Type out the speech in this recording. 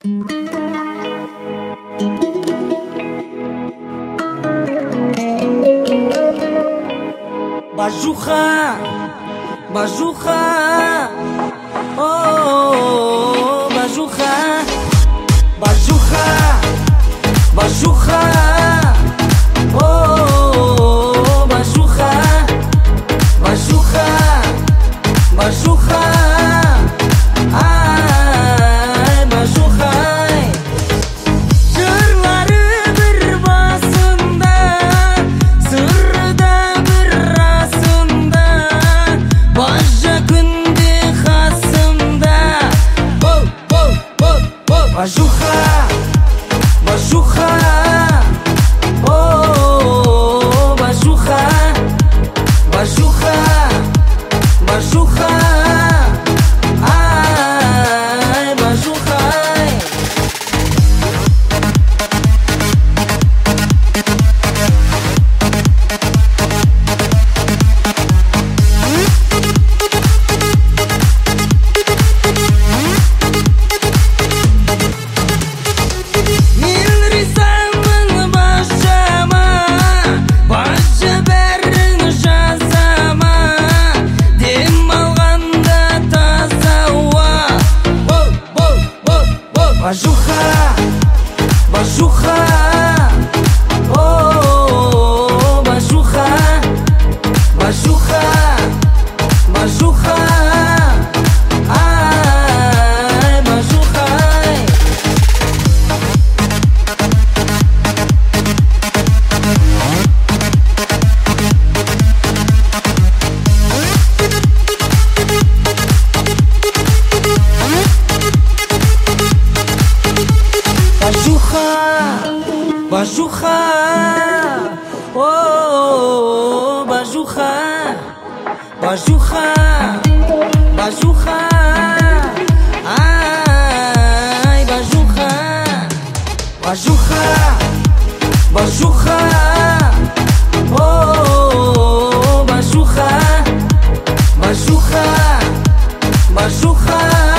Bajucha, bajucha, oh, bajucha, bajucha, bajucha, oh, bajucha, bajucha, bajucha, ay, bajucha. Жырлары бір басында, сыры да бір расында, бажа күнде қасымда. Бажуха, бажуха, о, бажуха, бажуха, бажуха, ай, бажухай. Бажуха, бажуха, о, бажуха, бажуха, бажуха, ай, бажухай. Бажуха, о, бажуха, бажуха, бажуха, ай, бажуха, бажуха, бажуха, о, бажуха, бажуха, бажуха.